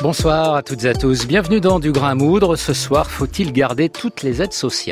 Bonsoir à toutes et à tous. Bienvenue dans Du Grain à Moudre. Ce soir, faut-il garder toutes les aides sociales ?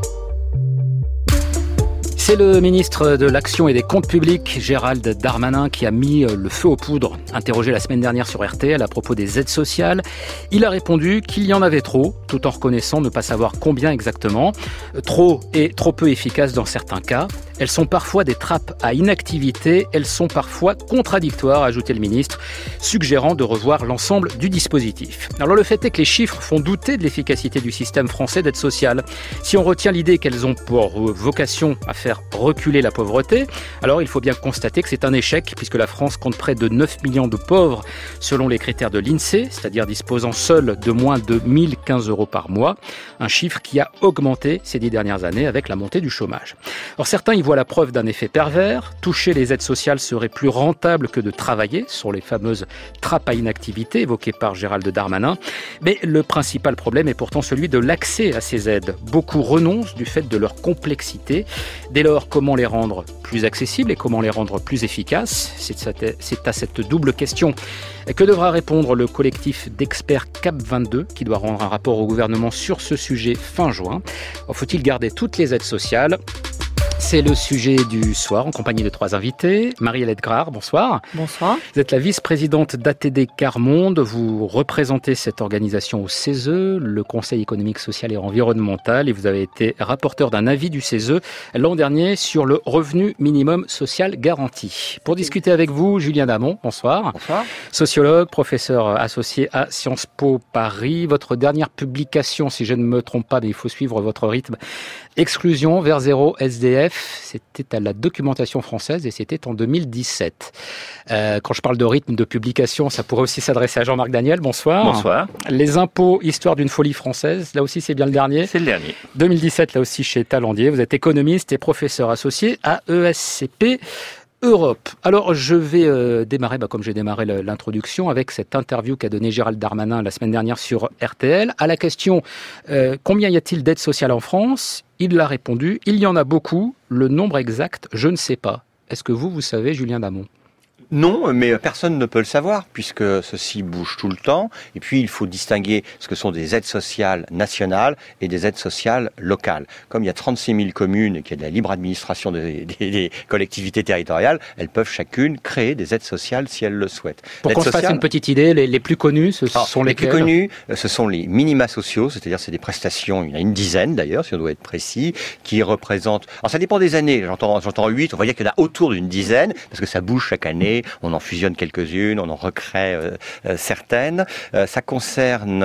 C'est le ministre de l'Action et des Comptes Publics, Gérald Darmanin, qui a mis le feu aux poudres. Interrogé la semaine dernière sur RTL à propos des aides sociales, il a répondu qu'il y en avait trop, tout en reconnaissant ne pas savoir combien exactement. Trop et trop peu efficaces dans certains cas. Elles sont parfois des trappes à inactivité, elles sont parfois contradictoires, a ajouté le ministre, suggérant de revoir l'ensemble du dispositif. Alors le fait est que les chiffres font douter de l'efficacité du système français d'aide sociale. Si on retient l'idée qu'elles ont pour vocation à faire reculer la pauvreté, alors il faut bien constater que c'est un échec, puisque la France compte près de 9 millions de pauvres selon les critères de l'INSEE, c'est-à-dire disposant seuls de moins de 1015 € par mois, un chiffre qui a augmenté ces 10 dernières années avec la montée du chômage. Alors certains y voient la preuve d'un effet pervers. Toucher les aides sociales serait plus rentable que de travailler, sur les fameuses trappes à inactivité évoquées par Gérald Darmanin. Mais le principal problème est pourtant celui de l'accès à ces aides. Beaucoup renoncent du fait de leur complexité. Dès lors, comment les rendre plus accessibles et comment les rendre plus efficaces ? C'est à cette double question que devra répondre le collectif d'experts CAP22 qui doit rendre un rapport au gouvernement sur ce sujet fin juin. Faut-il garder toutes les aides sociales ? C'est le sujet du soir, en compagnie de 3 invités. Marie-Hélène Grard, bonsoir. Bonsoir. Vous êtes la vice-présidente d'ATD Quart Monde. Vous représentez cette organisation au CESE, le Conseil économique, social et environnemental. Et vous avez été rapporteur d'un avis du CESE l'an dernier sur le revenu minimum social garanti. Pour discuter avec vous, Julien Damon, bonsoir. Bonsoir. Sociologue, professeur associé à Sciences Po Paris. Votre dernière publication, si je ne me trompe pas, mais il faut suivre votre rythme, Exclusion vers zéro SDF, c'était à la documentation française et c'était en 2017. Quand je parle de rythme de publication, ça pourrait aussi s'adresser à Jean-Marc Daniel. Bonsoir. Bonsoir. Les impôts, histoire d'une folie française, là aussi c'est bien le dernier. C'est le dernier. 2017, là aussi chez Talandier. Vous êtes économiste et professeur associé à ESCP Europe. Alors, je vais démarrer, comme j'ai démarré l'introduction, avec cette interview qu'a donnée Gérald Darmanin la semaine dernière sur RTL. À la question « Combien y a-t-il d'aides sociales en France ?» Il a répondu « Il y en a beaucoup. Le nombre exact, je ne sais pas. » Est-ce que vous savez, Julien Damon ? Non, mais personne ne peut le savoir, puisque ceci bouge tout le temps. Et puis, il faut distinguer ce que sont des aides sociales nationales et des aides sociales locales. Comme il y a 36 000 communes et qu'il y a de la libre administration des collectivités territoriales, elles peuvent chacune créer des aides sociales si elles le souhaitent. Pour qu'on se fasse une petite idée, les plus connus, sont lesquels ? Les plus connus, ce sont les minima sociaux, c'est-à-dire c'est des prestations, il y en a une dizaine d'ailleurs, si on doit être précis, qui représentent... Alors ça dépend des années, j'entends 8, on va dire qu'il y en a autour d'une dizaine, parce que ça bouge chaque année. On en fusionne quelques-unes, on en recrée certaines. Ça concerne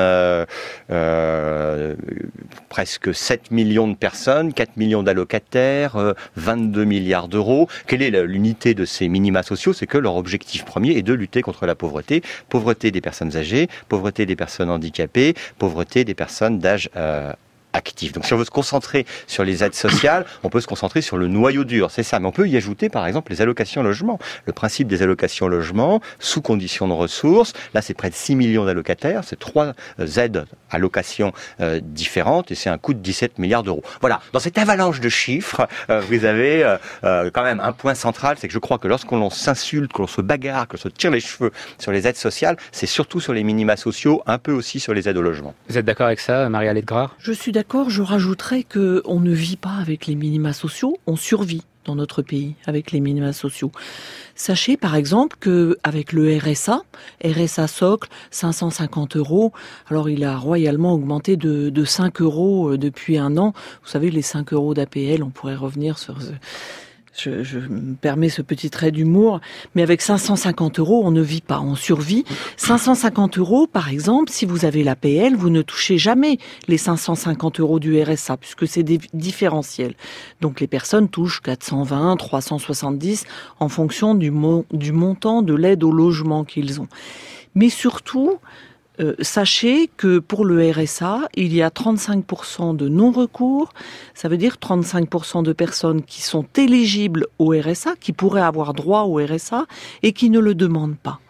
presque 7 millions de personnes, 4 millions d'allocataires, 22 milliards d'euros. Quelle est l'unité de ces minima sociaux ? C'est que leur objectif premier est de lutter contre la pauvreté. Pauvreté des personnes âgées, pauvreté des personnes handicapées, pauvreté des personnes d'âge actif. Donc si on veut se concentrer sur les aides sociales, on peut se concentrer sur le noyau dur, c'est ça. Mais on peut y ajouter par exemple les allocations logement. Le principe des allocations logement, sous condition de ressources, là c'est près de 6 millions d'allocataires, c'est 3 aides allocations différentes et c'est un coût de 17 milliards d'euros. Voilà, dans cette avalanche de chiffres, vous avez quand même un point central, c'est que je crois que lorsqu'on s'insulte, que l'on se bagarre, que l'on se tire les cheveux sur les aides sociales, c'est surtout sur les minima sociaux, un peu aussi sur les aides au logement. Vous êtes d'accord avec ça, Marie-Hélène Grard ? Je suis d'accord, je rajouterais qu'on ne vit pas avec les minima sociaux, on survit dans notre pays avec les minima sociaux. Sachez par exemple qu'avec le RSA socle, 550 €, alors il a royalement augmenté de 5 € depuis un an. Vous savez, les 5 € d'APL, on pourrait revenir sur... Je me permets ce petit trait d'humour, mais avec 550 €, on ne vit pas, on survit. 550 €, par exemple, si vous avez l'APL, vous ne touchez jamais les 550 € du RSA, puisque c'est différentiel. Donc les personnes touchent 420, 370, en fonction du montant de l'aide au logement qu'ils ont. Mais surtout... sachez que pour le RSA, il y a 35% de non-recours. Ça veut dire 35% de personnes qui sont éligibles au RSA, qui pourraient avoir droit au RSA et qui ne le demandent pas.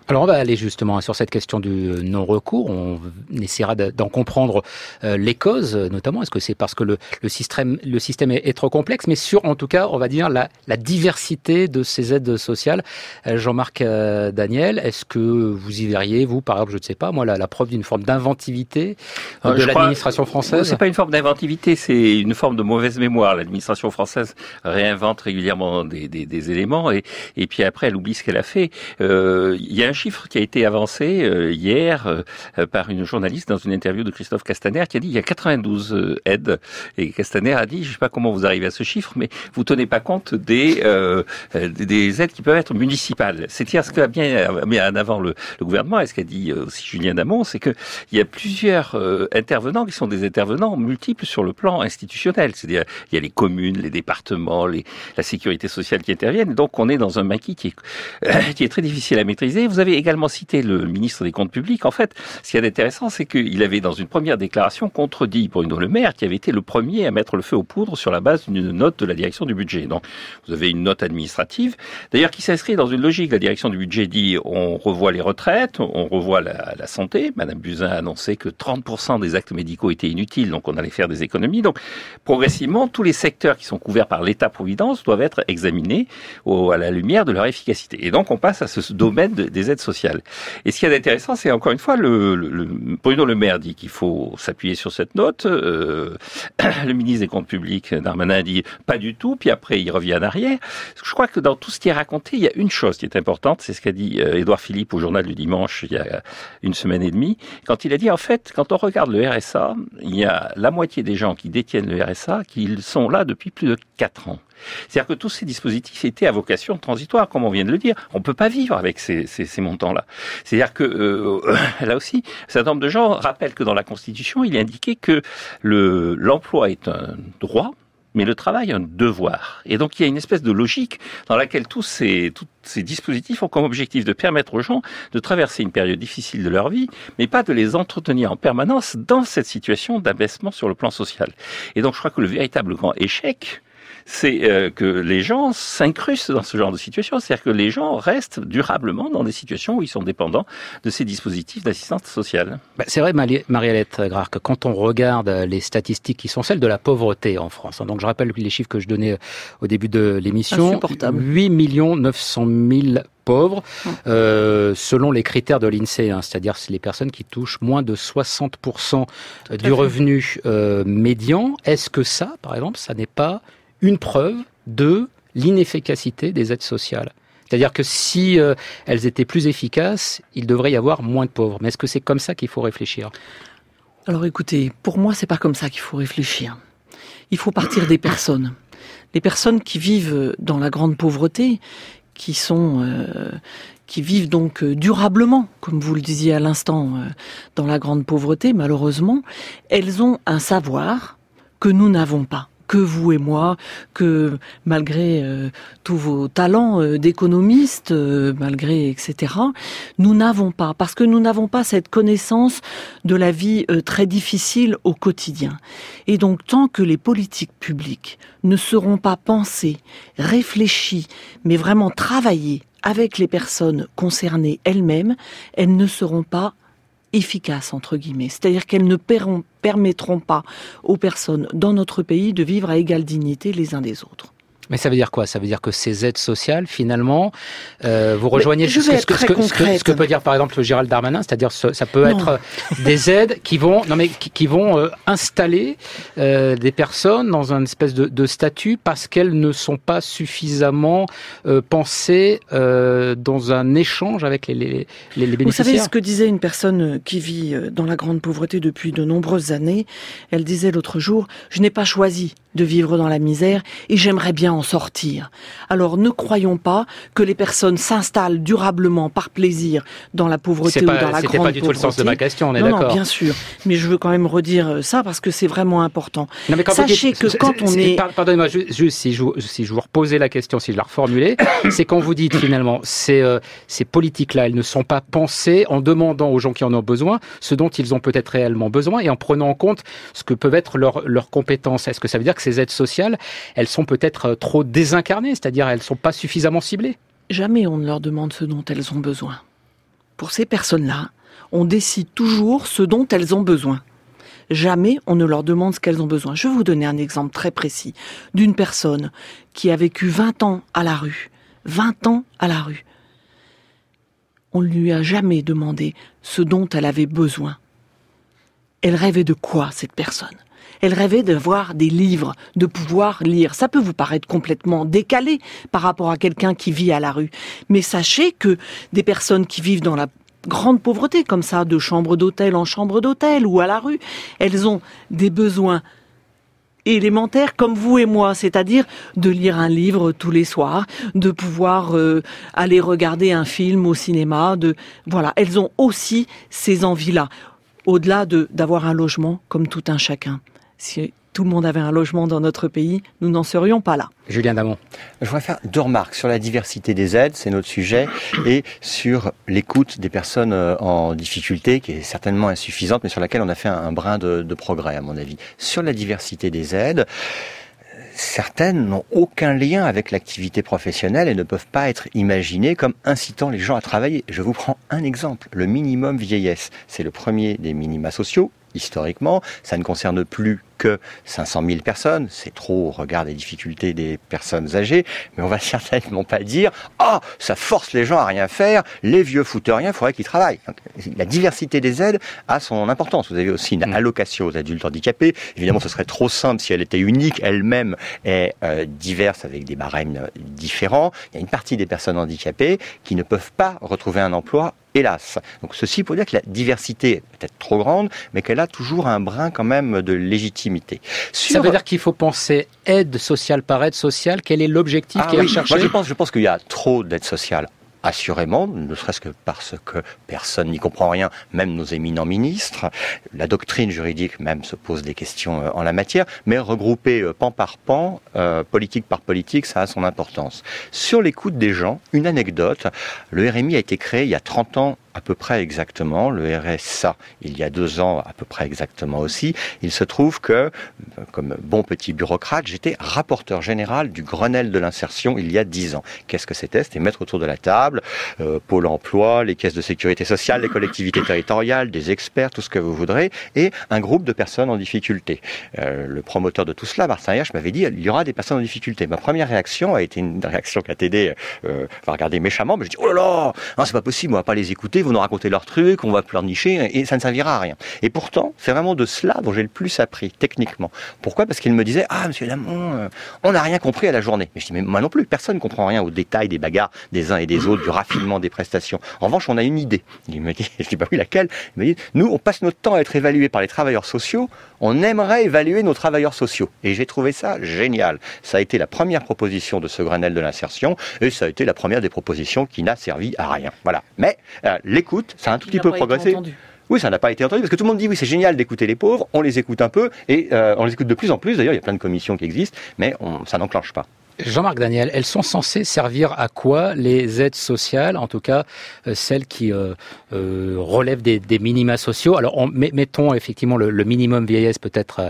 Alors on va aller justement sur cette question du non-recours. On essaiera d'en comprendre les causes, notamment. Est-ce que c'est parce que le système est trop complexe, mais sur, en tout cas, on va dire la diversité de ces aides sociales. Jean-Marc Daniel, est-ce que vous y verriez, vous, par exemple, je ne sais pas, moi, la preuve d'une forme d'inventivité de l'administration française? C'est pas une forme d'inventivité, c'est une forme de mauvaise mémoire. L'administration française réinvente régulièrement des éléments et puis après elle oublie ce qu'elle a fait. Il y a un chiffre qui a été avancé hier par une journaliste dans une interview de Christophe Castaner qui a dit il y a 92 aides, et Castaner a dit je sais pas comment vous arrivez à ce chiffre, mais vous tenez pas compte des aides qui peuvent être municipales. C'est-à-dire ce qu'a bien mis en avant le gouvernement, et ce qu'a dit aussi Julien Damon, c'est que il y a plusieurs intervenants qui sont des intervenants multiples sur le plan institutionnel. C'est-à-dire il y a les communes, les départements, la sécurité sociale qui interviennent. Donc on est dans un maquis qui est très difficile à maîtriser. Vous avez également cité le ministre des Comptes publics. En fait, ce qui est intéressant, c'est qu'il avait dans une première déclaration contredit Bruno Le Maire, qui avait été le premier à mettre le feu aux poudres sur la base d'une note de la direction du budget. Donc vous avez une note administrative, d'ailleurs qui s'inscrit dans une logique. La direction du budget dit on revoit les retraites, on revoit la santé. Madame Buzyn a annoncé que 30% des actes médicaux étaient inutiles, donc on allait faire des économies. Donc progressivement, tous les secteurs qui sont couverts par l'État-providence doivent être examinés à la lumière de leur efficacité. Et donc on passe à ce domaine des aides sociales. Et ce qui est intéressant, c'est encore une fois, Bruno Le Maire dit qu'il faut s'appuyer sur cette note. Le ministre des Comptes publics, Darmanin, dit pas du tout, puis après il revient en arrière. Je crois que dans tout ce qui est raconté, il y a une chose qui est importante, c'est ce qu'a dit Édouard Philippe au journal du dimanche il y a une semaine et demie, quand il a dit en fait, quand on regarde le RSA, il y a la moitié des gens qui détiennent le RSA qui sont là depuis plus de 4 ans. C'est-à-dire que tous ces dispositifs étaient à vocation transitoire, comme on vient de le dire. On ne peut pas vivre avec ces montants-là. C'est-à-dire que, là aussi, un certain nombre de gens rappellent que dans la Constitution, il est indiqué que l'emploi est un droit, mais le travail un devoir. Et donc il y a une espèce de logique dans laquelle tous ces dispositifs ont comme objectif de permettre aux gens de traverser une période difficile de leur vie, mais pas de les entretenir en permanence dans cette situation d'abaissement sur le plan social. Et donc je crois que le véritable grand échec, c'est que les gens s'incrustent dans ce genre de situation, c'est-à-dire que les gens restent durablement dans des situations où ils sont dépendants de ces dispositifs d'assistance sociale. C'est vrai, Marie-Alette Grard, que quand on regarde les statistiques qui sont celles de la pauvreté en France, donc je rappelle les chiffres que je donnais au début de l'émission, 8 900 000 pauvres, selon les critères de l'INSEE, c'est-à-dire les personnes qui touchent moins de 60% du revenu médian. Est-ce que ça, par exemple, ça n'est pas une preuve de l'inefficacité des aides sociales? C'est-à-dire que si elles étaient plus efficaces, il devrait y avoir moins de pauvres. Mais est-ce que c'est comme ça qu'il faut réfléchir? Alors écoutez, pour moi, c'est pas comme ça qu'il faut réfléchir. Il faut partir des personnes. Les personnes qui vivent dans la grande pauvreté, qui vivent donc durablement, comme vous le disiez à l'instant, dans la grande pauvreté, malheureusement, elles ont un savoir que nous n'avons pas. Que vous et moi, que malgré tous vos talents d'économistes, malgré etc., nous n'avons pas, parce que nous n'avons pas cette connaissance de la vie très difficile au quotidien. Et donc, tant que les politiques publiques ne seront pas pensées, réfléchies, mais vraiment travaillées avec les personnes concernées elles-mêmes, elles ne seront pas efficaces, entre guillemets. C'est-à-dire qu'elles ne permettront pas aux personnes dans notre pays de vivre à égale dignité les uns des autres. Mais ça veut dire quoi? Ça veut dire que ces aides sociales, finalement, vous rejoignez ce que peut dire par exemple Gérald Darmanin, c'est-à-dire ça peut être des aides qui vont installer des personnes dans un espèce de statut parce qu'elles ne sont pas suffisamment pensées dans un échange avec les bénéficiaires. Vous savez ce que disait une personne qui vit dans la grande pauvreté depuis de nombreuses années? Elle disait l'autre jour, je n'ai pas choisi de vivre dans la misère et j'aimerais bien en sortir. Alors ne croyons pas que les personnes s'installent durablement par plaisir dans la pauvreté ou dans la grande pauvreté. C'était pas du tout le sens de ma question, on est d'accord. Non, bien sûr. Mais je veux quand même redire ça parce que c'est vraiment important. Non, mais sachez que quand on est... Pardonnez-moi, juste si je vous reposais la question, si je la reformulais, c'est quand vous dites finalement, ces politiques-là, elles ne sont pas pensées en demandant aux gens qui en ont besoin ce dont ils ont peut-être réellement besoin et en prenant en compte ce que peuvent être leurs compétences. Est-ce que ça veut dire que ces aides sociales, elles sont peut-être trop désincarnées, c'est-à-dire elles ne sont pas suffisamment ciblées? Jamais on ne leur demande ce dont elles ont besoin. pour ces personnes-là, on décide toujours ce dont elles ont besoin. Jamais on ne leur demande ce qu'elles ont besoin. Je vais vous donner un exemple très précis d'une personne qui a vécu 20 ans à la rue. 20 ans à la rue. On ne lui a jamais demandé ce dont elle avait besoin. Elle rêvait de quoi, cette personne ? Elle rêvait d'avoir des livres, de pouvoir lire. Ça peut vous paraître complètement décalé par rapport à quelqu'un qui vit à la rue. Mais sachez que des personnes qui vivent dans la grande pauvreté, comme ça, de chambre d'hôtel en chambre d'hôtel ou à la rue, elles ont des besoins élémentaires comme vous et moi, c'est-à-dire de lire un livre tous les soirs, de pouvoir aller regarder un film au cinéma, voilà, elles ont aussi ces envies-là, au-delà d'avoir un logement comme tout un chacun. Si tout le monde avait un logement dans notre pays, nous n'en serions pas là. Julien Damon. Je voudrais faire 2 remarques sur la diversité des aides, c'est notre sujet, et sur l'écoute des personnes en difficulté, qui est certainement insuffisante, mais sur laquelle on a fait un brin de progrès, à mon avis. Sur la diversité des aides, certaines n'ont aucun lien avec l'activité professionnelle et ne peuvent pas être imaginées comme incitant les gens à travailler. Je vous prends un exemple, le minimum vieillesse. C'est le premier des minima sociaux. Historiquement, ça ne concerne plus que 500 000 personnes. C'est trop au regard des difficultés des personnes âgées. Mais on va certainement pas dire « Ah, ça force les gens à rien faire, les vieux foutent rien, il faudrait qu'ils travaillent. » La diversité des aides a son importance. Vous avez aussi une allocation aux adultes handicapés. Évidemment, ce serait trop simple si elle était unique, elle-même est diverse avec des barèmes différents. Il y a une partie des personnes handicapées qui ne peuvent pas retrouver un emploi, hélas. Donc ceci pour dire que la diversité est peut-être trop grande, mais qu'elle a toujours un brin quand même de légitimité. Ça veut dire qu'il faut penser aide sociale par aide sociale. Quel est l'objectif qui est recherché ? Moi, je pense qu'il y a trop d'aide sociale. Assurément, ne serait-ce que parce que personne n'y comprend rien, même nos éminents ministres. La doctrine juridique même se pose des questions en la matière, mais regrouper pan par pan, politique par politique, ça a son importance. Sur l'écoute des gens, une anecdote, le RMI a été créé il y a 30 ans à peu près exactement, le RSA il y a 2 ans à peu près exactement aussi. Il se trouve que, comme bon petit bureaucrate, j'étais rapporteur général du Grenelle de l'insertion il y a 10 ans. Qu'est-ce que c'était ? C'était mettre autour de la table Pôle emploi, les caisses de sécurité sociale, les collectivités territoriales, des experts, tout ce que vous voudrez, et un groupe de personnes en difficulté. Le promoteur de tout cela, Martin Hirsch, m'avait dit il y aura des personnes en difficulté. Ma première réaction a été une réaction qu'ATD va regarder méchamment, mais je dis oh là là, non, c'est pas possible, on va pas les écouter, vont nous raconter leurs trucs, on va pleurnicher, et ça ne servira à rien. Et pourtant, c'est vraiment de cela dont j'ai le plus appris, techniquement. Pourquoi ? Parce qu'il me disait ah, monsieur Damon, on n'a rien compris à la journée. Mais je dis mais moi non plus, personne ne comprend rien aux détails des bagarres des uns et des autres, du raffinement des prestations. En revanche, on a une idée. Il me dit, je dis bah oui, laquelle ? Il me dit, nous, on passe notre temps à être évalués par les travailleurs sociaux, on aimerait évaluer nos travailleurs sociaux. Et j'ai trouvé ça génial. Ça a été la première proposition de ce Grenelle de l'insertion, et ça a été la première des propositions qui n'a servi à rien. Voilà. Mais l'écoute, ça a un tout petit peu progressé. Oui, ça n'a pas été entendu, parce que tout le monde dit oui, c'est génial d'écouter les pauvres, on les écoute un peu, et on les écoute de plus en plus, d'ailleurs il y a plein de commissions qui existent, mais ça n'enclenche pas. Jean-Marc Daniel, elles sont censées servir à quoi les aides sociales, en tout cas celles qui relèvent des minima sociaux ? Alors mettons effectivement le minimum vieillesse peut-être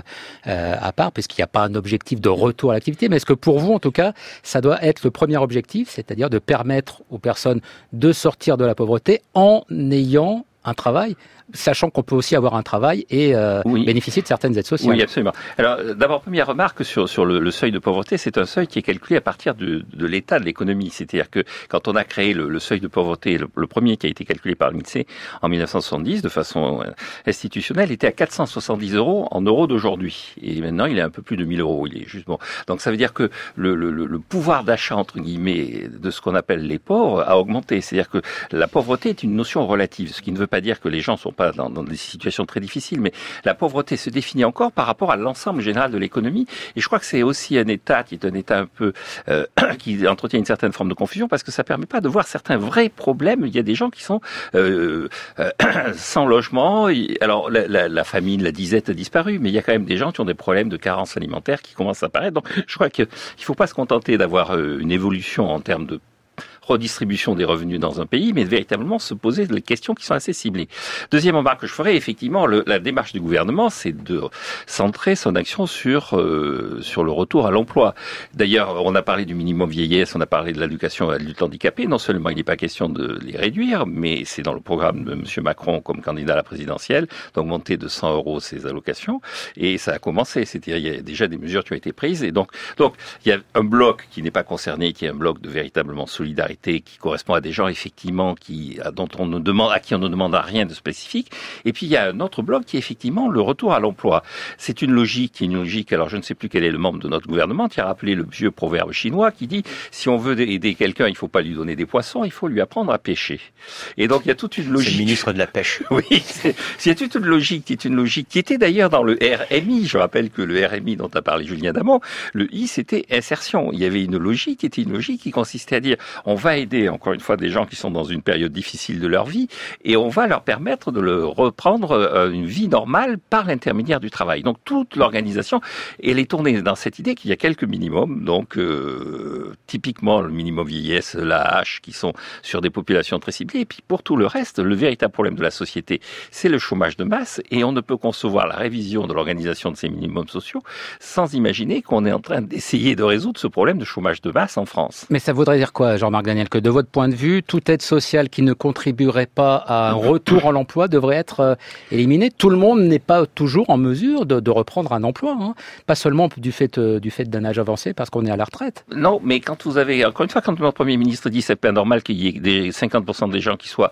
à part, puisqu'il n'y a pas un objectif de retour à l'activité, mais est-ce que pour vous en tout cas, ça doit être le premier objectif, c'est-à-dire de permettre aux personnes de sortir de la pauvreté en ayant un travail, sachant qu'on peut aussi avoir un travail et bénéficier de certaines aides sociales. Oui, absolument. Alors, d'abord, première remarque sur le seuil de pauvreté, c'est un seuil qui est calculé à partir de l'état de l'économie. C'est-à-dire que quand on a créé le seuil de pauvreté, le premier qui a été calculé par l'INSEE en 1970 de façon institutionnelle, était à 470 € en euros d'aujourd'hui. Et maintenant, il est un peu plus de 1000 €. Il est juste bon. Donc, ça veut dire que le pouvoir d'achat, entre guillemets, de ce qu'on appelle les pauvres a augmenté. C'est-à-dire que la pauvreté est une notion relative, ce qui ne veut pas dire que les gens sont pas dans des situations très difficiles, mais la pauvreté se définit encore par rapport à l'ensemble général de l'économie. Et je crois que c'est aussi un état qui est un état un peu qui entretient une certaine forme de confusion, parce que ça permet pas de voir certains vrais problèmes. Il y a des gens qui sont sans logement. Alors la famine, la disette a disparu, mais il y a quand même des gens qui ont des problèmes de carence alimentaire qui commencent à apparaître. Donc je crois qu'il faut pas se contenter d'avoir une évolution en termes de redistribution des revenus dans un pays, mais véritablement se poser des questions qui sont assez ciblées. Deuxième remarque que je ferai, effectivement, la démarche du gouvernement, c'est de centrer son action sur le retour à l'emploi. D'ailleurs, on a parlé du minimum vieillesse, on a parlé de l'éducation à l'adulte handicapé. Non seulement il n'est pas question de les réduire, mais c'est dans le programme de M. Macron comme candidat à la présidentielle, d'augmenter de 100 € ces allocations. Et ça a commencé. C'est-à-dire, il y a déjà des mesures qui ont été prises. Et donc, il y a un bloc qui n'est pas concerné, qui est un bloc de véritablement solidarité, qui correspond à des gens, effectivement, à qui on ne demande rien de spécifique. Et puis, il y a un autre bloc qui est effectivement le retour à l'emploi. C'est une logique, alors je ne sais plus quel est le membre de notre gouvernement, qui a rappelé le vieux proverbe chinois qui dit, si on veut aider quelqu'un, il ne faut pas lui donner des poissons, il faut lui apprendre à pêcher. Et donc, il y a toute une logique. C'est le ministre de la Pêche. Oui, il y a toute une logique qui était d'ailleurs dans le RMI. Je rappelle que le RMI dont a parlé Julien Damon, le I, c'était insertion. Il y avait une logique qui consistait à dire, on va aider, encore une fois, des gens qui sont dans une période difficile de leur vie, et on va leur permettre de le reprendre une vie normale par l'intermédiaire du travail. Donc, toute l'organisation, elle est tournée dans cette idée qu'il y a quelques minimums, donc typiquement le minimum vieillesse, l'AH, qui sont sur des populations très ciblées, et puis pour tout le reste, le véritable problème de la société, c'est le chômage de masse, et on ne peut concevoir la révision de l'organisation de ces minimums sociaux sans imaginer qu'on est en train d'essayer de résoudre ce problème de chômage de masse en France. Mais ça voudrait dire quoi, Jean-Marc Daniel, que de votre point de vue, toute aide sociale qui ne contribuerait pas à un retour à l'emploi devrait être éliminée? Tout le monde n'est pas toujours en mesure de reprendre un emploi, hein. Pas seulement du fait d'un âge avancé, parce qu'on est à la retraite. Non, mais quand vous avez, encore une fois, quand notre Premier ministre dit c'est pas normal qu'il y ait 50% des gens qui soient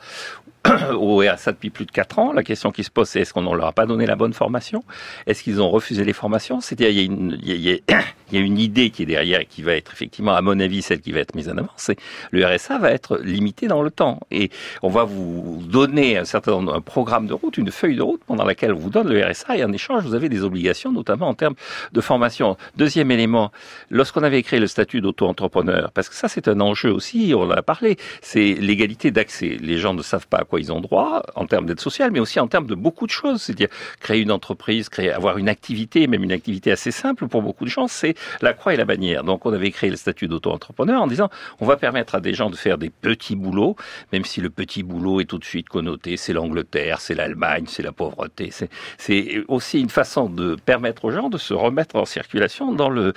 au RSA depuis plus de 4 ans, la question qui se pose, c'est est-ce qu'on ne leur a pas donné la bonne formation? Est-ce qu'ils ont refusé les formations? C'est-à-dire, il y a une idée qui est derrière et qui va être effectivement, à mon avis, celle qui va être mise en avant, c'est le RSA va être limité dans le temps. Et on va vous donner un programme de route, une feuille de route pendant laquelle on vous donne le RSA, et en échange, vous avez des obligations, notamment en termes de formation. Deuxième élément, lorsqu'on avait créé le statut d'auto-entrepreneur, parce que ça, c'est un enjeu aussi, on en a parlé, c'est l'égalité d'accès. Les gens ne savent pas à quoi ils ont droit en termes d'aide sociale, mais aussi en termes de beaucoup de choses. C'est-à-dire créer une entreprise, avoir une activité, même une activité assez simple pour beaucoup de gens, c'est la croix et la bannière. Donc on avait créé le statut d'auto-entrepreneur en disant on va permettre à des gens de faire des petits boulots, même si le petit boulot est tout de suite connoté, c'est l'Angleterre, c'est l'Allemagne, c'est la pauvreté. C'est aussi une façon de permettre aux gens de se remettre en circulation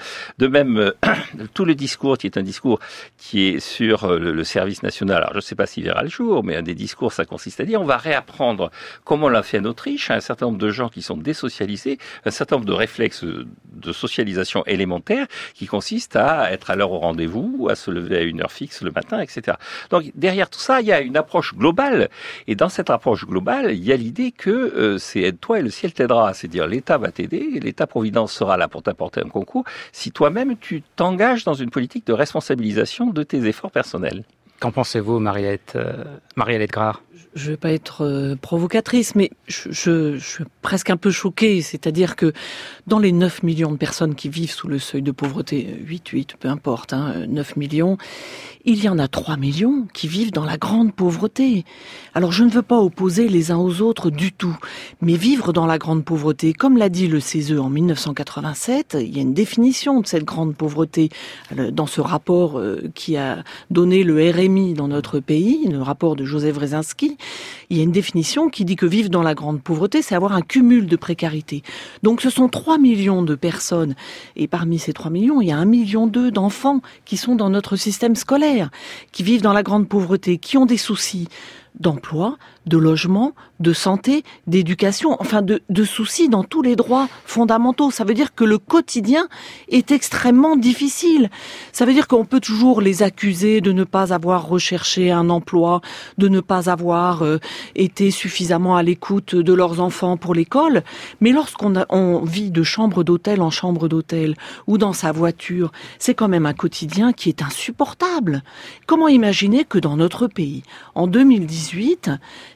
tout le discours qui est un discours qui est sur le service national. Alors je ne sais pas s'il verra le jour, mais un des discours, ça consiste à dire on va réapprendre, comme on l'a fait en Autriche, à un certain nombre de gens qui sont désocialisés, un certain nombre de réflexes de socialisation élémentaire qui consistent à être à l'heure au rendez-vous, à se lever à une heure fixe le matin, etc. Donc derrière tout ça, il y a une approche globale, et dans cette approche globale, il y a l'idée que c'est aide-toi et le ciel t'aidera, c'est-à-dire l'État va t'aider, l'État-providence sera là pour t'apporter un concours, si toi-même tu t'engages dans une politique de responsabilisation de tes efforts personnels. Qu'en pensez-vous, Marie-Hélène Grard? Je ne vais pas être provocatrice, mais je suis presque un peu choquée. C'est-à-dire que dans les 9 millions de personnes qui vivent sous le seuil de pauvreté, 8, peu importe, 9 millions, il y en a 3 millions qui vivent dans la grande pauvreté. Alors je ne veux pas opposer les uns aux autres du tout, mais vivre dans la grande pauvreté, comme l'a dit le CESE en 1987, il y a une définition de cette grande pauvreté dans ce rapport qui a donné le RMI dans notre pays, le rapport de Joseph Wresinski. Il y a une définition qui dit que vivre dans la grande pauvreté, c'est avoir un cumul de précarité. Donc ce sont 3 millions de personnes, et parmi ces 3 millions, il y a 1,2 million d'enfants qui sont dans notre système scolaire, qui vivent dans la grande pauvreté, qui ont des soucis d'emploi, de logement, de santé, d'éducation, enfin de soucis dans tous les droits fondamentaux. Ça veut dire que le quotidien est extrêmement difficile. Ça veut dire qu'on peut toujours les accuser de ne pas avoir recherché un emploi, de ne pas avoir été suffisamment à l'écoute de leurs enfants pour l'école. Mais on vit de chambre d'hôtel en chambre d'hôtel ou dans sa voiture, c'est quand même un quotidien qui est insupportable. Comment imaginer que dans notre pays, en 2018,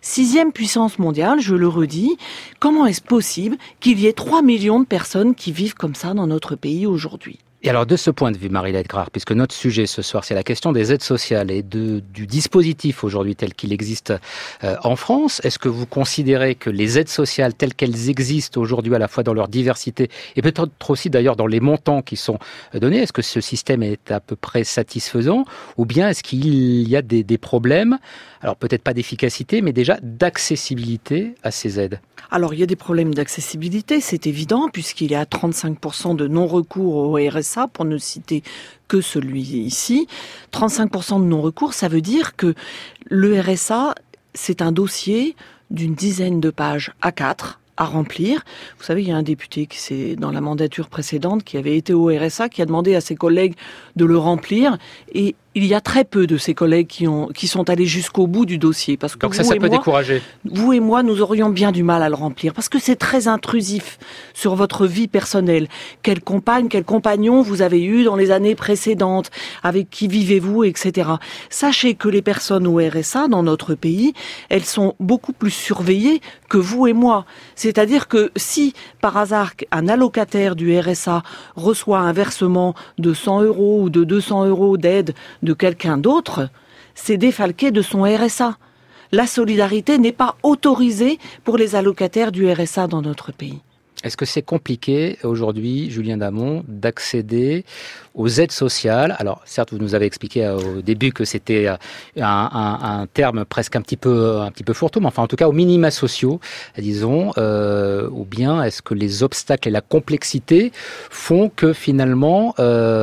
6e puissance mondiale, je le redis, comment est-ce possible qu'il y ait 3 millions de personnes qui vivent comme ça dans notre pays aujourd'hui ? Et alors, de ce point de vue, Marie-Laure Edgard, puisque notre sujet ce soir, c'est la question des aides sociales et du dispositif aujourd'hui tel qu'il existe en France, est-ce que vous considérez que les aides sociales telles qu'elles existent aujourd'hui, à la fois dans leur diversité et peut-être aussi d'ailleurs dans les montants qui sont donnés, est-ce que ce système est à peu près satisfaisant ou bien est-ce qu'il y a des problèmes, alors peut-être pas d'efficacité, mais déjà d'accessibilité à ces aides ? Alors, il y a des problèmes d'accessibilité, c'est évident, puisqu'il y a 35% de non-recours au RSA, pour ne citer que celui ici. 35% de non-recours, ça veut dire que le RSA, c'est un dossier d'une dizaine de pages A4 à remplir. Vous savez, il y a un député dans la mandature précédente qui avait été au RSA, qui a demandé à ses collègues de le remplir, et il y a très peu de ses collègues qui sont allés jusqu'au bout du dossier. Parce que donc ça peut décourager. Vous et moi, nous aurions bien du mal à le remplir, parce que c'est très intrusif sur votre vie personnelle. Quelle compagne, quel compagnon vous avez eu dans les années précédentes, avec qui vivez-vous, etc. Sachez que les personnes au RSA, dans notre pays, elles sont beaucoup plus surveillées que vous et moi. C'est-à-dire que si, par hasard, un allocataire du RSA reçoit un versement de 100 € ou de 200 € d'aide de quelqu'un d'autre, c'est défalqué de son RSA. La solidarité n'est pas autorisée pour les allocataires du RSA dans notre pays. Est-ce que c'est compliqué aujourd'hui, Julien Damon, d'accéder aux aides sociales ? Alors, certes, vous nous avez expliqué au début que c'était un terme presque un petit peu fourre-tout, mais enfin, en tout cas, aux minima sociaux, disons, ou bien est-ce que les obstacles et la complexité font que finalement,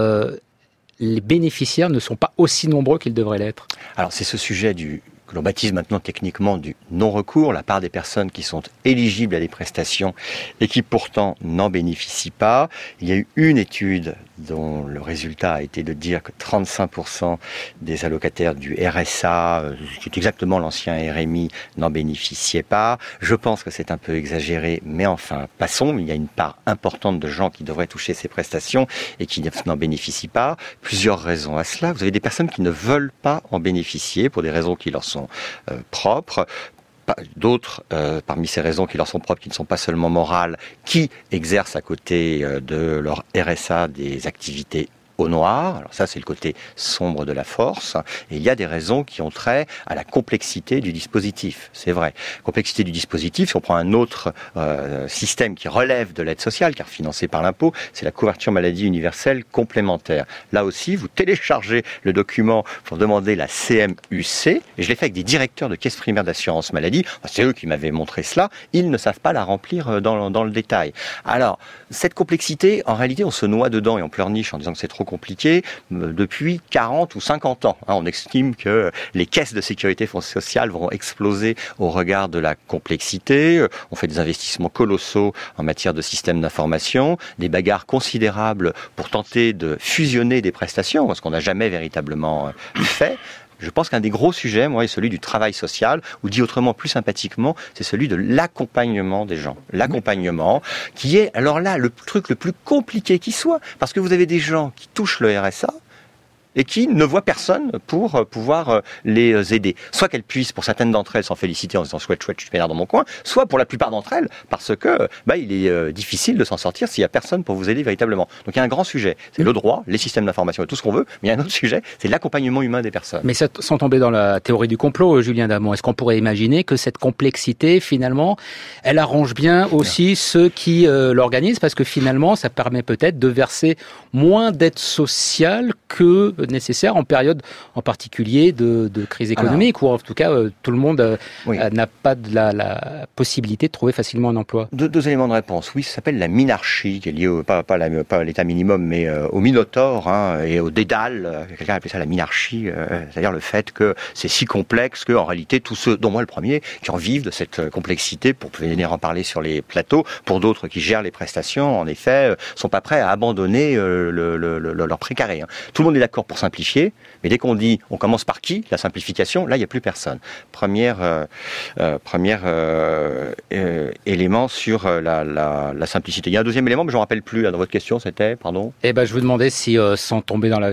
les bénéficiaires ne sont pas aussi nombreux qu'ils devraient l'être ? Alors, c'est ce sujet que l'on baptise maintenant techniquement du non-recours, la part des personnes qui sont éligibles à des prestations et qui pourtant n'en bénéficient pas. Il y a eu une étude dont le résultat a été de dire que 35% des allocataires du RSA, qui est exactement l'ancien RMI, n'en bénéficiaient pas. Je pense que c'est un peu exagéré, mais enfin, passons. Il y a une part importante de gens qui devraient toucher ces prestations et qui n'en bénéficient pas. Plusieurs raisons à cela. Vous avez des personnes qui ne veulent pas en bénéficier pour des raisons qui leur sont propres. D'autres, parmi ces raisons qui leur sont propres, qui ne sont pas seulement morales, qui exercent à côté de leur RSA des activités au noir. Alors ça, c'est le côté sombre de la force. Et il y a des raisons qui ont trait à la complexité du dispositif. C'est vrai. Complexité du dispositif, si on prend un autre système qui relève de l'aide sociale, car financé par l'impôt, c'est la couverture maladie universelle complémentaire. Là aussi, vous téléchargez le document pour demander la CMUC, et je l'ai fait avec des directeurs de caisses primaires d'assurance maladie. C'est eux qui m'avaient montré cela. Ils ne savent pas la remplir dans le détail. Alors, cette complexité, en réalité, on se noie dedans et on pleurniche en disant que c'est trop compliqué depuis 40 ou 50 ans. On estime que les caisses de sécurité sociale vont exploser au regard de la complexité. On fait des investissements colossaux en matière de systèmes d'information, des bagarres considérables pour tenter de fusionner des prestations, ce qu'on n'a jamais véritablement fait. Je pense qu'un des gros sujets, moi, est celui du travail social, ou dit autrement, plus sympathiquement, c'est celui de l'accompagnement des gens. L'accompagnement, qui est, alors là, le truc le plus compliqué qui soit, parce que vous avez des gens qui touchent le RSA, et qui ne voient personne pour pouvoir les aider. Soit qu'elles puissent, pour certaines d'entre elles, s'en féliciter en disant « chouette, je suis pénard dans mon coin », soit pour la plupart d'entre elles, parce que il est difficile de s'en sortir s'il n'y a personne pour vous aider véritablement. Donc il y a un grand sujet, c'est le droit, les systèmes d'information et tout ce qu'on veut, mais il y a un autre sujet, c'est l'accompagnement humain des personnes. Mais sans tomber dans la théorie du complot, Julien Damon, est-ce qu'on pourrait imaginer que cette complexité, finalement, elle arrange bien aussi ceux qui l'organisent, parce que finalement, ça permet peut-être de verser moins d'aide sociale que nécessaire en période en particulier de crise économique, ou en tout cas tout le monde n'a pas la possibilité de trouver facilement un emploi. Deux éléments de réponse. Oui, ça s'appelle la minarchie, qui est liée pas à l'état minimum, mais au minotaure et au dédale. Quelqu'un appelait ça la minarchie, c'est-à-dire le fait que c'est si complexe qu'en réalité tous ceux, dont moi le premier, qui en vivent de cette complexité, pour venir en parler sur les plateaux, pour d'autres qui gèrent les prestations, en effet, sont pas prêts à abandonner leur précaré. Tout le monde est d'accord pour pour simplifier, mais dès qu'on dit on commence par qui, la simplification, là il n'y a plus personne. Premier élément sur la simplicité. Il y a un deuxième élément, mais je ne me rappelle plus, là, dans votre question, c'était, pardon. Je vous demandais si, sans tomber dans la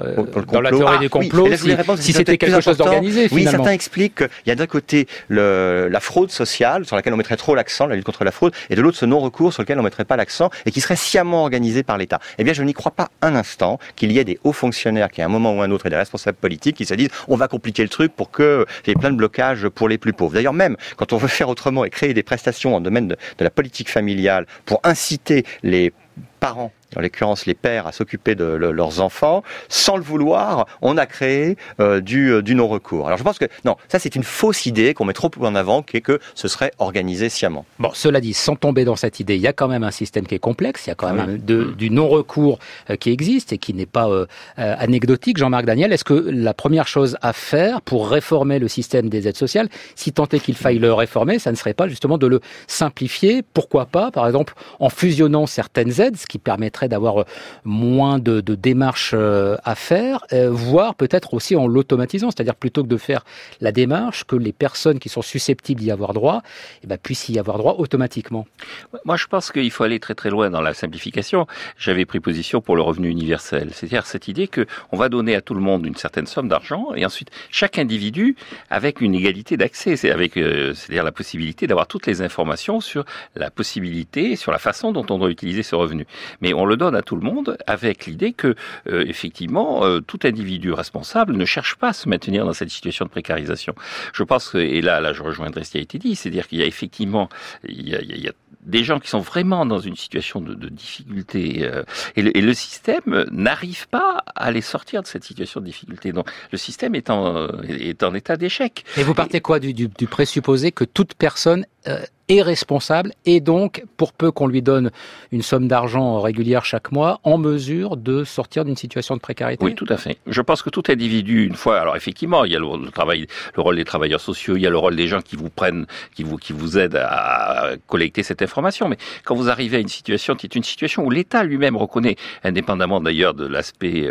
théorie du complot, oui, si c'était quelque chose d'organisé, finalement. Oui, certains expliquent qu'il y a d'un côté la fraude sociale, sur laquelle on mettrait trop l'accent, la lutte contre la fraude, et de l'autre ce non-recours sur lequel on ne mettrait pas l'accent, et qui serait sciemment organisé par l'État. Eh bien, je n'y crois pas un instant qu'il y ait des hauts fonctionnaires qui, à un moment ou un autre, et des responsables politiques qui se disent on va compliquer le truc pour qu'il y ait plein de blocages pour les plus pauvres. D'ailleurs, même quand on veut faire autrement et créer des prestations en domaine de la politique familiale pour inciter les parents, en l'occurrence les pères, à s'occuper de leurs enfants, sans le vouloir, on a créé du non-recours. Alors je pense que, non, ça c'est une fausse idée qu'on met trop en avant, qui est que ce serait organisé sciemment. Bon, cela dit, sans tomber dans cette idée, il y a quand même un système qui est complexe, il y a quand même du non-recours qui existe et qui n'est pas anecdotique. Jean-Marc Daniel, est-ce que la première chose à faire pour réformer le système des aides sociales, si tant est qu'il faille le réformer, ça ne serait pas justement de le simplifier, pourquoi pas, par exemple, en fusionnant certaines aides, ce qui permettrait d'avoir moins de démarches à faire, voire peut-être aussi en l'automatisant, c'est-à-dire plutôt que de faire la démarche, que les personnes qui sont susceptibles d'y avoir droit puissent y avoir droit automatiquement. Moi, je pense qu'il faut aller très très loin dans la simplification. J'avais pris position pour le revenu universel, c'est-à-dire cette idée qu'on va donner à tout le monde une certaine somme d'argent et ensuite chaque individu avec une égalité d'accès, c'est-à-dire la possibilité d'avoir toutes les informations sur la possibilité, sur la façon dont on doit utiliser ce revenu. Mais on le donne à tout le monde avec l'idée que, effectivement, tout individu responsable ne cherche pas à se maintenir dans cette situation de précarisation. Je pense que, et là je rejoindrai ce qui a été dit, c'est-à-dire qu'il y a effectivement, il y a des gens qui sont vraiment dans une situation de difficulté et le système n'arrive pas à les sortir de cette situation de difficulté. Donc le système est en état d'échec. Et vous partez quoi du présupposé que toute personne est responsable et donc, pour peu qu'on lui donne une somme d'argent régulière chaque mois, en mesure de sortir d'une situation de précarité? Oui, tout à fait. Je pense que tout individu, une fois, alors effectivement, il y a le rôle des travailleurs sociaux, il y a le rôle des gens qui vous prennent, qui vous aident à collecter cette information. Mais quand vous arrivez à une situation qui est une situation où l'État lui-même reconnaît, indépendamment d'ailleurs de l'aspect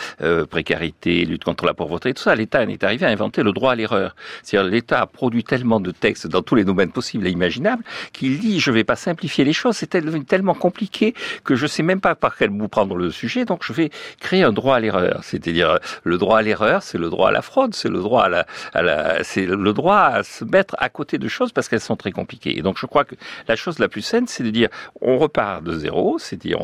précarité, lutte contre la pauvreté et tout ça, l'État est arrivé à inventer le droit à l'erreur. C'est-à-dire l'État a produit tellement de textes dans tous les domaines possibles et imaginables qu'il dit je vais pas simplifier les choses, c'est tellement compliqué que je sais même pas par quel bout prendre le sujet, donc je vais créer un droit à l'erreur. C'est-à-dire le droit à l'erreur, c'est le droit à la fraude, c'est le droit c'est le droit à se mettre à côté de choses parce qu'elles sont très compliquées. Et donc je crois que la chose la plus saine, c'est de dire on repart de zéro, c'est-à-dire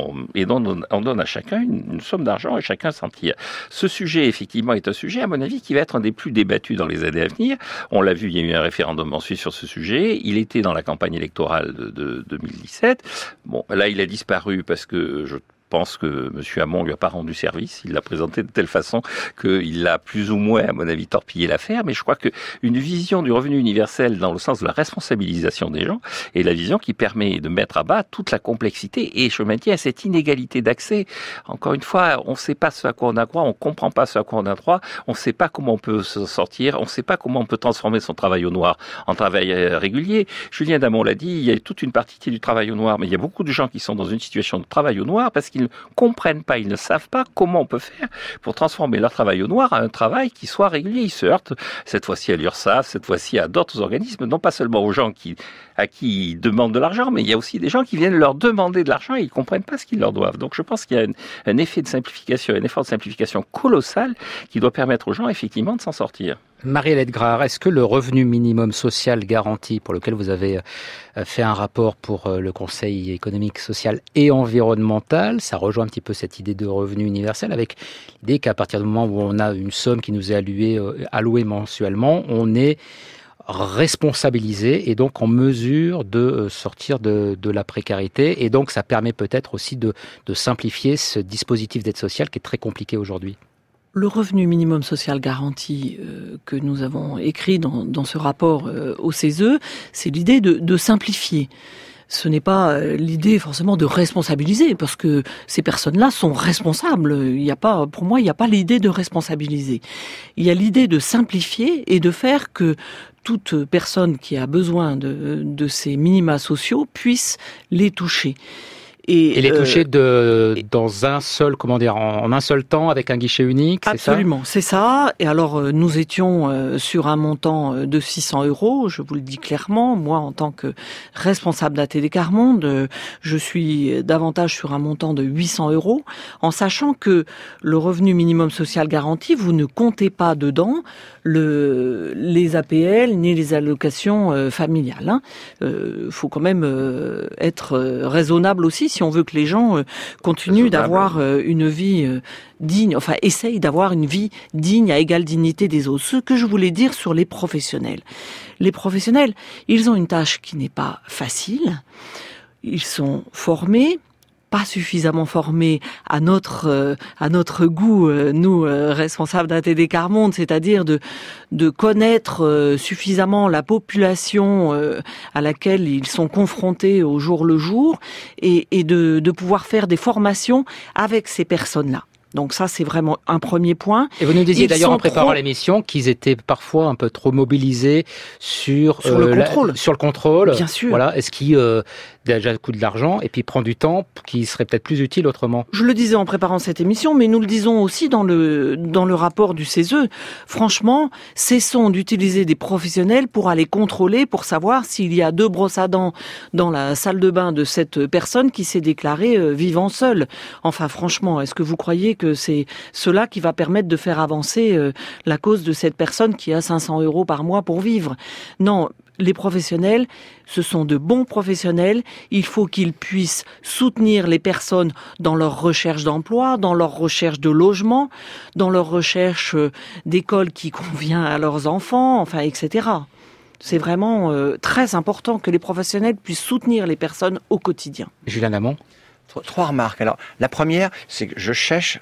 on donne à chacun une somme d'argent et chacun s'en tire. Ce sujet effectivement est un sujet à mon avis qui va être un des plus débattus dans les années à venir. On l'a vu, il y a eu un référendum en Suisse sur ce sujet. Il était dans la campagne électorale de 2017. Bon, là, il a disparu parce que je pense que M. Hamon lui a pas rendu service. Il l'a présenté de telle façon qu'il a plus ou moins, à mon avis, torpillé l'affaire. Mais je crois qu'une vision du revenu universel dans le sens de la responsabilisation des gens est la vision qui permet de mettre à bas toute la complexité et je maintiens cette inégalité d'accès. Encore une fois, on ne sait pas ce à quoi on a droit, on ne comprend pas ce à quoi on a droit, on ne sait pas comment on peut se sortir, on ne sait pas comment on peut transformer son travail au noir en travail régulier. Julien Damon l'a dit, il y a toute une partie du travail au noir, mais il y a beaucoup de gens qui sont dans une situation de travail au noir parce qu'ils ne comprennent pas, ils ne savent pas comment on peut faire pour transformer leur travail au noir à un travail qui soit régulier. Ils se heurtent cette fois-ci à l'URSSAF, cette fois-ci à d'autres organismes, non pas seulement aux gens à qui ils demandent de l'argent, mais il y a aussi des gens qui viennent leur demander de l'argent et ils ne comprennent pas ce qu'ils leur doivent. Donc je pense qu'il y a un effet de simplification, un effort de simplification colossal qui doit permettre aux gens effectivement de s'en sortir. Marie-Hélène Grard, est-ce que le revenu minimum social garanti, pour lequel vous avez fait un rapport pour le Conseil économique, social et environnemental, ça rejoint un petit peu cette idée de revenu universel, avec l'idée qu'à partir du moment où on a une somme qui nous est allouée mensuellement, on est responsabilisé et donc en mesure de sortir de la précarité. Et donc ça permet peut-être aussi de simplifier ce dispositif d'aide sociale qui est très compliqué aujourd'hui. Le revenu minimum social garanti que nous avons écrit dans ce rapport au CESE, c'est l'idée de simplifier. Ce n'est pas l'idée forcément de responsabiliser, parce que ces personnes-là sont responsables. Pour moi, il n'y a pas l'idée de responsabiliser. Il y a l'idée de simplifier et de faire que toute personne qui a besoin de ces minima sociaux puisse les toucher. Et les toucher dans un seul, en un seul temps, avec un guichet unique, c'est ça ? Absolument, c'est ça. Et alors, nous étions sur un montant de 600 €, je vous le dis clairement. Moi, en tant que responsable d'ATD Quart Monde, je suis davantage sur un montant de 800 €, en sachant que le revenu minimum social garanti, vous ne comptez pas dedans les APL ni les allocations familiales. Faut quand même être raisonnable aussi si on veut que les gens continuent d'avoir une vie digne, enfin essayent d'avoir une vie digne à égale dignité des autres. Ce que je voulais dire sur les professionnels. Les professionnels, ils ont une tâche qui n'est pas facile. Ils sont formés, pas suffisamment formés à notre goût, nous responsables d'ATD Quart Monde, c'est-à-dire de connaître suffisamment la population à laquelle ils sont confrontés au jour le jour et de pouvoir faire des formations avec ces personnes-là. Donc ça, c'est vraiment un premier point. Et vous nous disiez d'ailleurs en préparant l'émission qu'ils étaient parfois un peu trop mobilisés sur le contrôle. Bien sûr. Voilà. Est-ce qui déjà coûte de l'argent et puis prend du temps qui serait peut-être plus utile autrement ? Je le disais en préparant cette émission, mais nous le disons aussi dans le rapport du CESE. Franchement, cessons d'utiliser des professionnels pour aller contrôler, pour savoir s'il y a 2 brosses à dents dans la salle de bain de cette personne qui s'est déclarée vivant seule. Enfin, franchement, est-ce que vous croyez que c'est cela qui va permettre de faire avancer la cause de cette personne qui a 500 € par mois pour vivre ? Non. Les professionnels, ce sont de bons professionnels. Il faut qu'ils puissent soutenir les personnes dans leur recherche d'emploi, dans leur recherche de logement, dans leur recherche d'école qui convient à leurs enfants, enfin, etc. C'est vraiment très important que les professionnels puissent soutenir les personnes au quotidien. Julien Hamon ? 3 remarques. Alors, la première, c'est que je cherche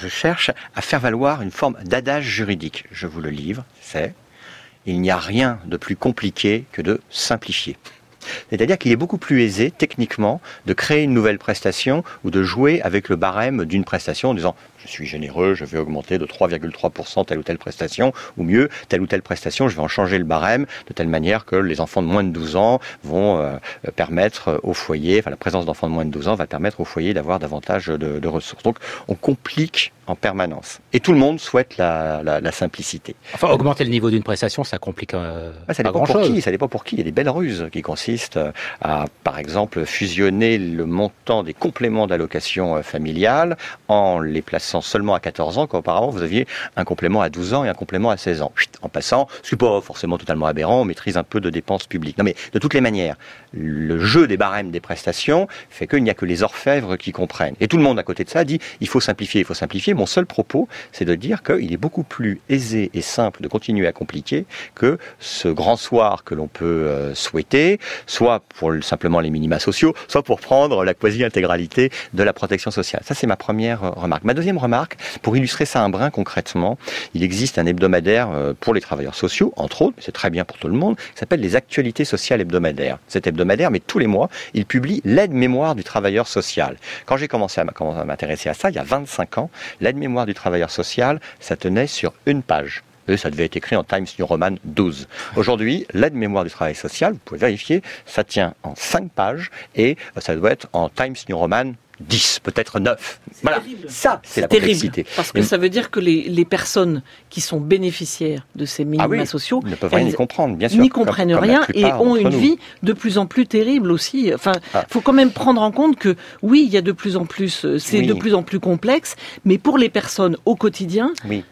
à faire valoir une forme d'adage juridique. Je vous le livre, c'est: il n'y a rien de plus compliqué que de simplifier. C'est-à-dire qu'il est beaucoup plus aisé, techniquement, de créer une nouvelle prestation ou de jouer avec le barème d'une prestation en disant « je suis généreux, je vais augmenter de 3,3% telle ou telle prestation » ou mieux, telle ou telle prestation, je vais en changer le barème de telle manière que les enfants de moins de 12 ans vont permettre au foyer, enfin la présence d'enfants de moins de 12 ans va permettre au foyer d'avoir davantage de ressources. Donc on complique en permanence. Et tout le monde souhaite la simplicité. Enfin, augmenter le niveau d'une prestation, ça complique ça dépend pour qui. Ça dépend pour qui. Il y a des belles ruses qui consistent à, par exemple, fusionner le montant des compléments d'allocation familiale en les plaçant seulement à 14 ans, qu'auparavant vous aviez un complément à 12 ans et un complément à 16 ans. En passant, ce qui n'est pas forcément totalement aberrant, on maîtrise un peu de dépenses publiques. Non mais, de toutes les manières, le jeu des barèmes des prestations fait qu'il n'y a que les orfèvres qui comprennent. Et tout le monde à côté de ça dit, il faut simplifier, il faut simplifier. Mon seul propos, c'est de dire qu'il est beaucoup plus aisé et simple de continuer à compliquer que ce grand soir que l'on peut souhaiter, soit pour simplement les minima sociaux, soit pour prendre la quasi-intégralité de la protection sociale. Ça, c'est ma première remarque. Ma deuxième remarque, pour illustrer ça un brin concrètement, il existe un hebdomadaire pour les travailleurs sociaux, entre autres, mais c'est très bien pour tout le monde, qui s'appelle les Actualités sociales hebdomadaires. Cet hebdomadaire, mais tous les mois, il publie l'aide-mémoire du travailleur social. Quand j'ai commencé à m'intéresser à ça, il y a 25 ans, l'aide-mémoire du travailleur social, ça tenait sur une page. Et ça devait être écrit en Times New Roman 12. Aujourd'hui, l'aide-mémoire du travail social, vous pouvez vérifier, ça tient en 5 pages et ça doit être en Times New Roman 10, peut-être 9. Voilà, terrible. Ça, c'est la complexité. Parce que ça veut dire que les personnes qui sont bénéficiaires de ces minima sociaux ne peuvent rien y comprendre, bien sûr. N'y comprennent rien et ont une vie de plus en plus terrible aussi. Enfin, faut quand même prendre en compte que oui, il y a de plus en plus, de plus en plus complexe, mais pour les personnes au quotidien.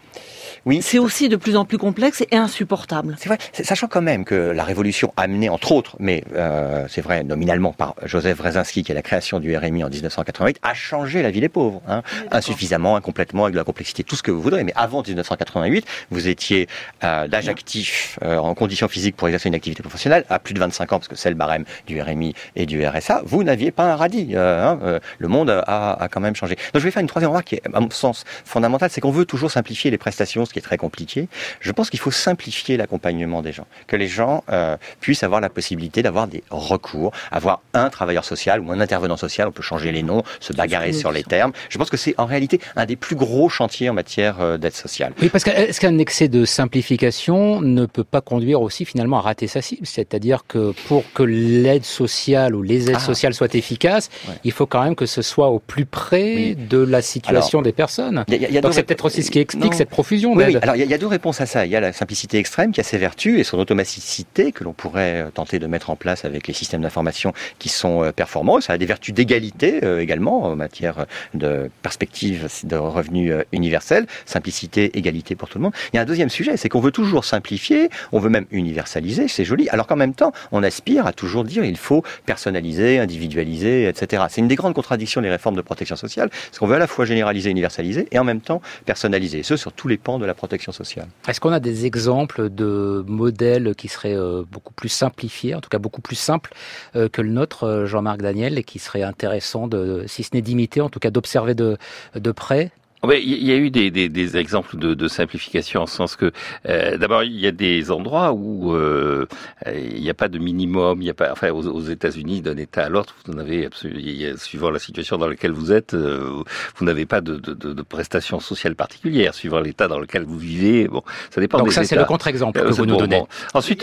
Oui, c'est aussi de plus en plus complexe et insupportable. C'est vrai, sachant quand même que la révolution amenée, entre autres, mais c'est vrai, nominalement par Joseph Wresinski, qui est la création du RMI en 1988, a changé la vie des pauvres. Hein. Insuffisamment, incomplètement, avec de la complexité, tout ce que vous voudrez. Mais avant 1988, vous étiez d'âge actif, en conditions physiques pour exercer une activité professionnelle, à plus de 25 ans, parce que c'est le barème du RMI et du RSA, vous n'aviez pas un radis. Le monde a quand même changé. Donc je vais faire une troisième remarque qui est, à mon sens, fondamentale, c'est qu'on veut toujours simplifier les prestations, ce qui est très compliqué. Je pense qu'il faut simplifier l'accompagnement des gens, que les gens puissent avoir la possibilité d'avoir des recours, avoir un travailleur social ou un intervenant social, on peut changer les noms, se bagarrer sur les termes. Je pense que c'est en réalité un des plus gros chantiers en matière d'aide sociale. Oui, parce est-ce qu'un excès de simplification ne peut pas conduire aussi finalement à rater sa cible? C'est-à-dire que pour que l'aide sociale ou les aides sociales soient efficaces, il faut quand même que ce soit au plus près de la situation des personnes. Donc c'est peut-être aussi ce qui explique cette profusion d'aide. Oui. Alors il y a deux réponses à ça. Il y a la simplicité extrême qui a ses vertus et son automaticité que l'on pourrait tenter de mettre en place avec les systèmes d'information qui sont performants. Ça a des vertus d'égalité également en matière de perspective de revenus universels. Simplicité, égalité pour tout le monde. Il y a un deuxième sujet, c'est qu'on veut toujours simplifier, on veut même universaliser, c'est joli, alors qu'en même temps, on aspire à toujours dire il faut personnaliser, individualiser, etc. C'est une des grandes contradictions des réformes de protection sociale, parce qu'on veut à la fois généraliser, universaliser, et en même temps personnaliser, et ce sur tous les pans de la protection sociale. Est-ce qu'on a des exemples de modèles qui seraient beaucoup plus simplifiés, en tout cas beaucoup plus simples que le nôtre, Jean-Marc Daniel, et qui serait intéressant, si ce n'est d'imiter, en tout cas d'observer de près? Il y a eu des exemples de simplification en ce sens que d'abord il y a des endroits où il n'y a pas de minimum, il y a pas, enfin aux États-Unis d'un État à l'autre, vous n'avez absolument, suivant la situation dans laquelle vous êtes, vous n'avez pas de prestations sociales particulières suivant l'État dans lequel vous vivez. Bon, ça dépend. Donc des ça États. C'est le contre-exemple que vous nous donnez. Bon. Ensuite,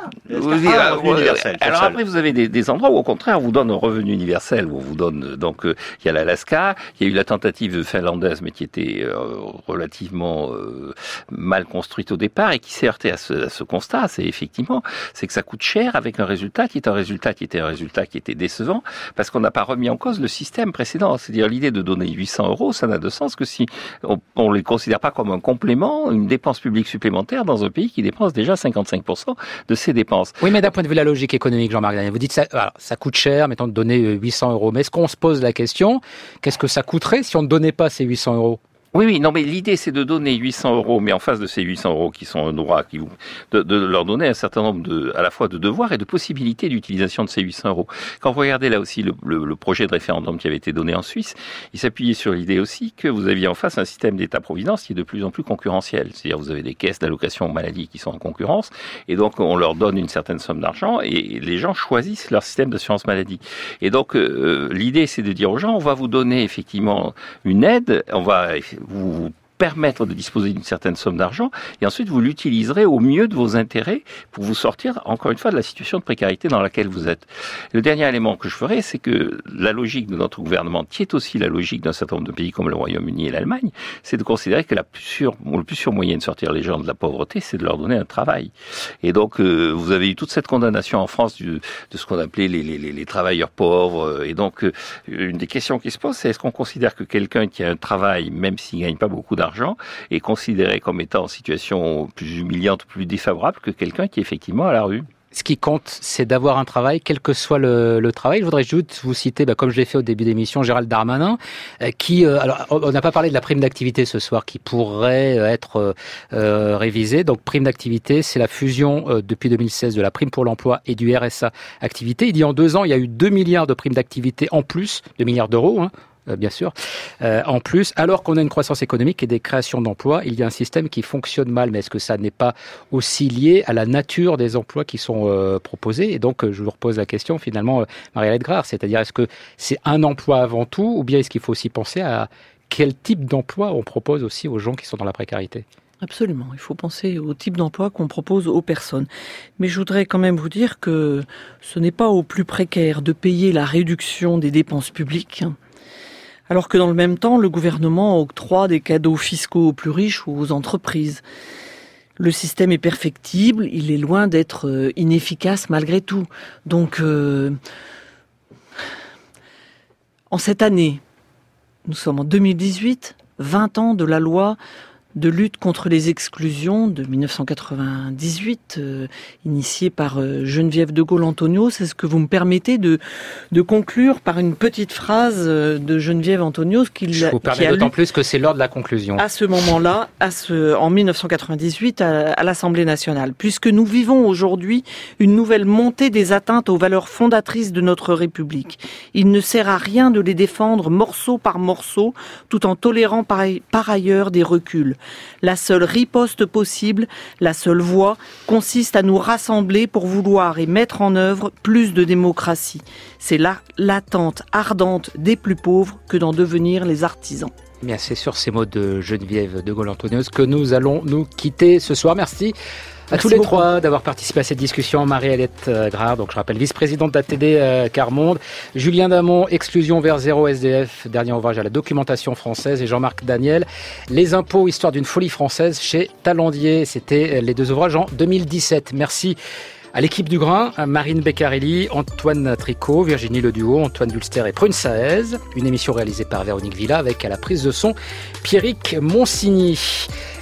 universel. Alors après vous avez des endroits où au contraire on vous donne un revenu universel, où on vous donne donc il y a l'Alaska, il y a eu la tentative finlandaise, mais qui était relativement mal construite au départ et qui s'est heurté à ce constat, c'est que ça coûte cher avec un résultat qui était décevant parce qu'on n'a pas remis en cause le système précédent. C'est-à-dire l'idée de donner 800 €, ça n'a de sens que si on les considère pas comme un complément, une dépense publique supplémentaire dans un pays qui dépense déjà 55% de ses dépenses. Oui, mais d'un point de vue de la logique économique, Jean-Marc Daniel, vous dites ça coûte cher, mettons de donner 800 €. Mais est-ce qu'on se pose la question, qu'est-ce que ça coûterait si on ne donnait pas ces 800 €? Oui, non, mais l'idée c'est de donner 800 €, mais en face de ces 800 € qui sont un droit, de leur donner un certain nombre à la fois de devoirs et de possibilités d'utilisation de ces 800 €. Quand vous regardez là aussi le projet de référendum qui avait été donné en Suisse, il s'appuyait sur l'idée aussi que vous aviez en face un système d'État-providence qui est de plus en plus concurrentiel. C'est-à-dire vous avez des caisses d'allocation maladie qui sont en concurrence, et donc on leur donne une certaine somme d'argent, et les gens choisissent leur système d'assurance maladie. Et donc l'idée c'est de dire aux gens, on va vous donner effectivement une aide, on va vous permettre de disposer d'une certaine somme d'argent et ensuite vous l'utiliserez au mieux de vos intérêts pour vous sortir encore une fois de la situation de précarité dans laquelle vous êtes. Le dernier élément que je ferai, c'est que la logique de notre gouvernement, qui est aussi la logique d'un certain nombre de pays comme le Royaume-Uni et l'Allemagne, c'est de considérer que le plus sûr moyen de sortir les gens de la pauvreté, c'est de leur donner un travail. Et donc vous avez eu toute cette condamnation en France de ce qu'on appelait les travailleurs pauvres. Et donc une des questions qui se pose, c'est est-ce qu'on considère que quelqu'un qui a un travail, même s'il gagne pas beaucoup d'argent, est considéré comme étant en situation plus humiliante, plus défavorable que quelqu'un qui est effectivement à la rue. Ce qui compte, c'est d'avoir un travail, quel que soit le travail. Je voudrais juste vous citer, comme je l'ai fait au début d'émission, Gérald Darmanin, qui, alors, on n'a pas parlé de la prime d'activité ce soir, qui pourrait être révisée. Donc, prime d'activité, c'est la fusion depuis 2016 de la prime pour l'emploi et du RSA activité. Il dit en 2 ans, il y a eu 2 milliards de primes d'activité en plus, 2 milliards d'euros, bien sûr. En plus, alors qu'on a une croissance économique et des créations d'emplois, il y a un système qui fonctionne mal. Mais est-ce que ça n'est pas aussi lié à la nature des emplois qui sont proposés? Et donc, je vous repose la question, finalement, Marie-Hélène Grard, c'est-à-dire, est-ce que c'est un emploi avant tout, ou bien est-ce qu'il faut aussi penser à quel type d'emploi on propose aussi aux gens qui sont dans la précarité? Absolument, il faut penser au type d'emploi qu'on propose aux personnes. Mais je voudrais quand même vous dire que ce n'est pas aux plus précaires de payer la réduction des dépenses publiques, alors que dans le même temps, le gouvernement octroie des cadeaux fiscaux aux plus riches ou aux entreprises. Le système est perfectible, il est loin d'être inefficace malgré tout. Donc, en cette année, nous sommes en 2018, 20 ans de la loi de lutte contre les exclusions de 1998, initiée par Geneviève de Gaulle-Antonios. C'est ce que vous me permettez de conclure par une petite phrase de Geneviève Antonios Je vous permets d'autant plus que c'est l'heure de la conclusion. À ce moment-là, en 1998, à l'Assemblée nationale. Puisque nous vivons aujourd'hui une nouvelle montée des atteintes aux valeurs fondatrices de notre République. Il ne sert à rien de les défendre morceau par morceau, tout en tolérant par ailleurs des reculs. La seule riposte possible, la seule voie, consiste à nous rassembler pour vouloir et mettre en œuvre plus de démocratie. C'est l'attente ardente des plus pauvres que d'en devenir les artisans. Bien, c'est sur ces mots de Geneviève de Gaulle-Anthonioz que nous allons nous quitter ce soir. Merci à tous les trois d'avoir participé à cette discussion. Marie-Aliette Grard, donc je rappelle, vice-présidente d'ATD Quart-Monde. Julien Damon, Exclusion vers zéro SDF, dernier ouvrage à la documentation française. Et Jean-Marc Daniel, Les impôts, histoire d'une folie française chez Talandier. C'était les deux ouvrages en 2017. Merci à l'équipe du Grain, Marine Beccarelli, Antoine Tricot, Virginie Leduo, Antoine Dulster et Prune Saez. Une émission réalisée par Véronique Villa avec à la prise de son Pierrick Monsigny.